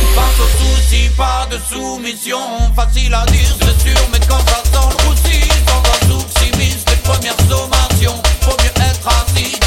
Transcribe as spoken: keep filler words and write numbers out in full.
Face aux soucis, pas de soumission. Facile à dire, c'est sûr, mais quand ça sent le roussi, sans un soupçimiste, les premières sommations, faut mieux être assis